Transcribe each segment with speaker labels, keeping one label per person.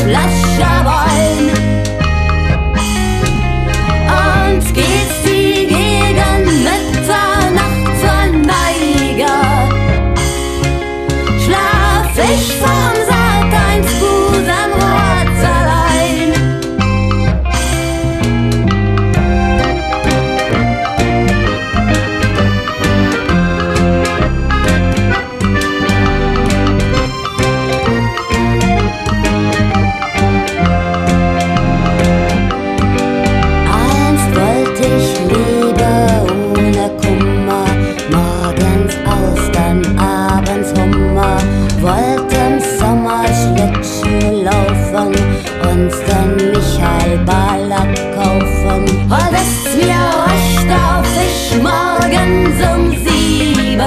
Speaker 1: Flasche Wein. Und geht's die gegen Mitternacht zur Neige, schlaf ich vom Sat.1 Busenrad allein. Einst wollte ich Liebe ohne Kummer, morgens Austern, abends Hummer, wollte im Sommer Schlittschuh laufen und den Michael Ballack kaufen. Und ist mir recht auf ich morgens um 7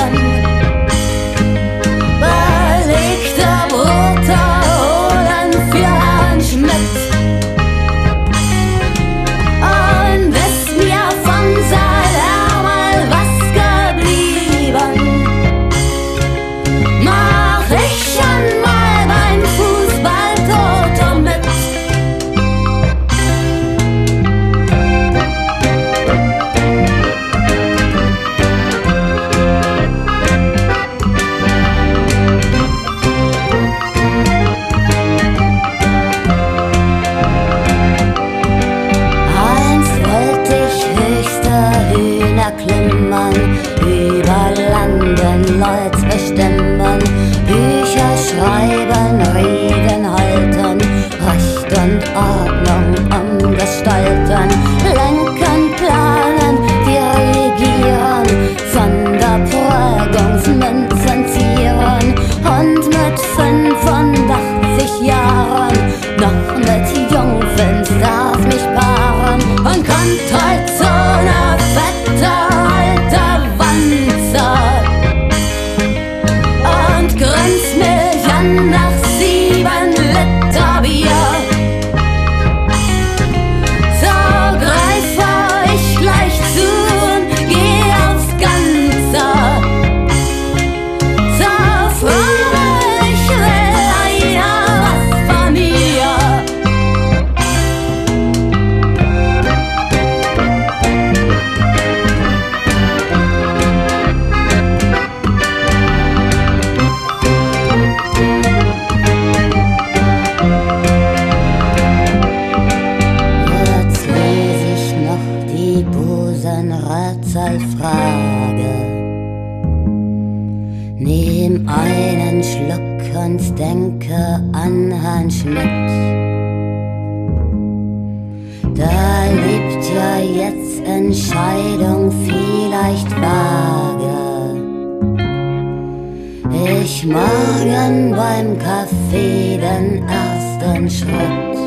Speaker 1: belegte Brote holen für Herrn Schmidt. Und ist mir vom Saal mal was geblieben, mach ich schon mal beim Fußball-Toto mit. Einst wollte ich höchste Hühner klimmern, über Landen Leute bestimmen, Bücher schreiben, Reden halten, Recht und Ordnung umgestalten, lenken, planen, dirigieren, Sonderprägungsmünzen zieren und mit 85 Jahren noch mit Jungfins darf mich paaren und kommt heut so ne fette alte Wanze und grinst mich an nach 7 Liter Bier. So greife ich gleich zu und geh aufs Ganze. So frage ich, will einer was von mir? Jetzt lese ich noch die Busenrätselfrage, nehm einen Schluck und denke an Herrn Schmidt. Da liegt ja jetzt Entscheidung vielleicht vage. Ich morgen beim Kaffee den ersten Schritt.